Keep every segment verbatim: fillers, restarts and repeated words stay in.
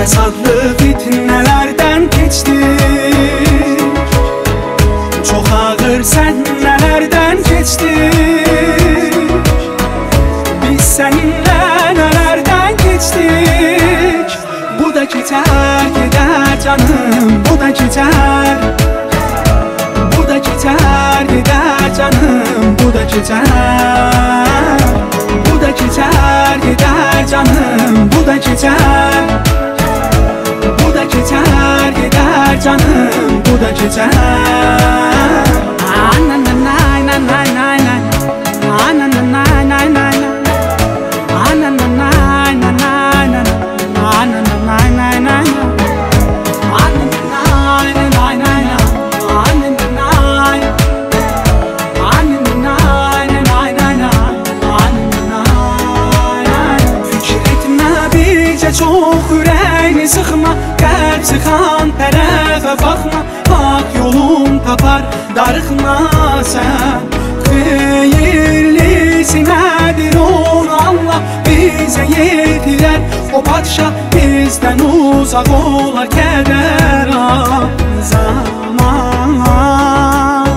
Fəsadlı fitnələrdən keçdik, çox ağır səhnələrdən keçdik. Biz səninlə nələrdən keçdik. Bu da keçər, gedər canım, bu da keçər. Bu da keçər, gedər canım, bu da keçər. Bu da keçər, gedər canım, bu da keçər. Bu da keçər, gedər canım, bu da keçər. Çox ürəyini sıxma, qəlb sıxan tərəfə baxma. Haqq yolun tapar, darıxma sən. Xeyirlisi nədir onu Allah bizə yetirər. O padşah bizdən uzaq olar, kədər zaman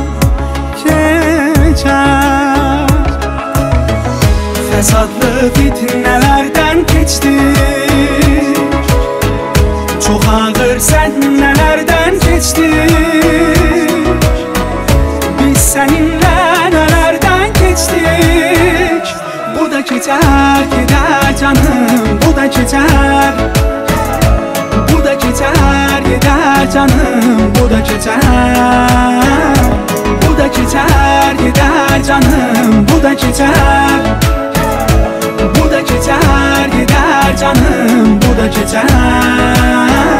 keçər. Fəsadlı fitnələrdən keçdik, çox ağır səhnələrdən keçdik. Biz səninlə nələrdən keçdik. Bu da keçər, gedər canım, bu da keçər. Bu da keçər, gedər canım, bu da keçər. Bu da keçər, gedər canım, bu da keçər. Bu da keçər, gedər canım, bu da keçər.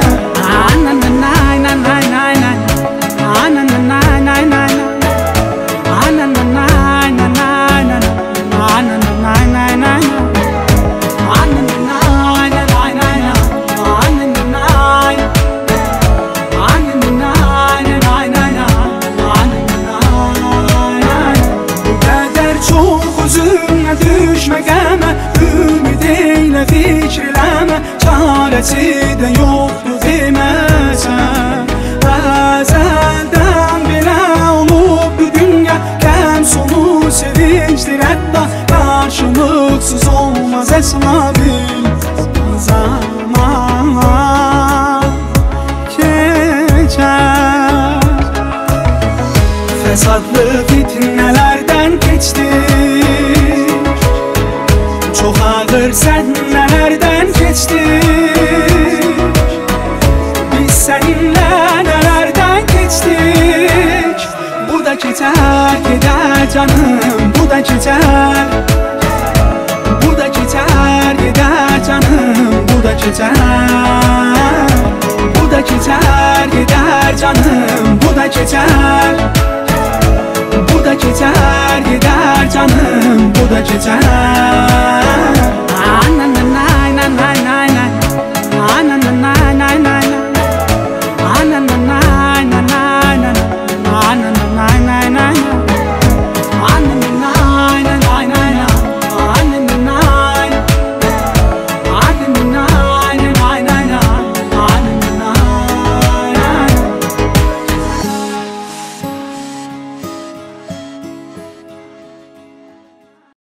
Bu qədər çox üzümə düşmə qəmə, ümid eylə, fikr eləmə, çarəsi də yoxdur deməsən. Əzəldən belə olubdur dünya, kəm sonu sevincdir hətta. Qarşılıqsız olmaz əsla bil, zaman keçər. Fəsadlı fitnələrdən keçdik, çox ağır səhnələrdən keçdik. Biz səninlə nələrdən keçdik. Bu da keçər, gedər canım, bu da keçər. Bu da keçər, gedər canım, bu da keçər. Bu da keçər, gedər canım, bu da keçər. Bu da keçər, gedər